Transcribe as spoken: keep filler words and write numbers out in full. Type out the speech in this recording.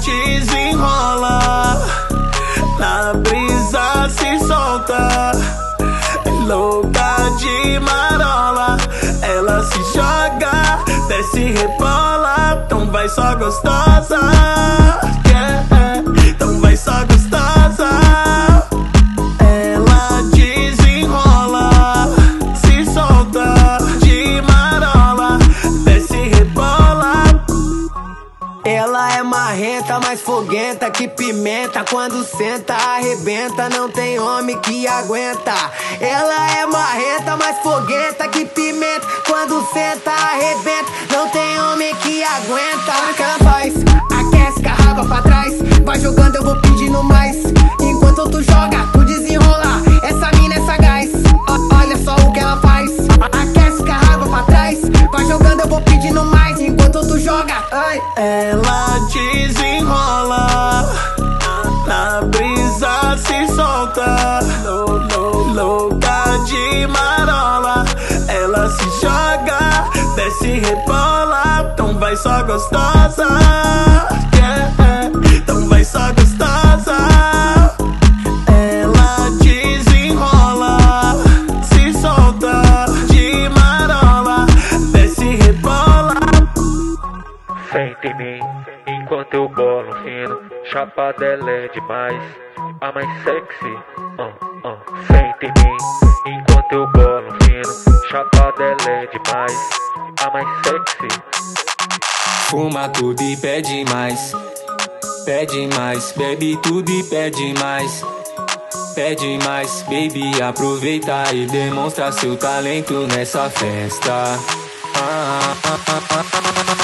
desenrola, na brisa se solta. Louca de marola, ela se joga, desce e rebola. Então vai só gostosa, yeah. Então vai só gostosa. Ela desenrola, se solta de marola, desce e rebola. Ela é marrenta, mais foguenta que pimenta. Quando senta, arrebenta, não tem homem que aguenta. Ela é marrenta, mais foguenta que pimenta. Quando senta, arrebenta, não tem homem que aguenta. Olha o que ela faz, aquece, carrega pra trás. Vai jogando, eu vou pedindo mais. Enquanto tu joga, tu desenrola. Essa mina é sagaz, o- olha só o que ela faz. Aquece, carrega pra trás. Vai jogando, eu vou pedindo mais. Enquanto tu joga, ai. Ela desenrola, na brisa se solta. Louca de marola, ela se joga, desce e rebola. Então vai só gostosa, yeah. Então vai só gostosa. Ela desenrola, se solta de marola, desce e rebola. Senta em mim, enquanto eu bolo fino. Chapada ela é demais, a mais sexy. uh, uh. Senta em mim, enquanto eu bolo fino. Chapada ela é demais, a mais sexy. Fuma tudo e pede mais, pede mais, bebe tudo e pede mais, pede mais, baby, aproveita e demonstra seu talento nessa festa. Ah, ah, ah, ah, ah.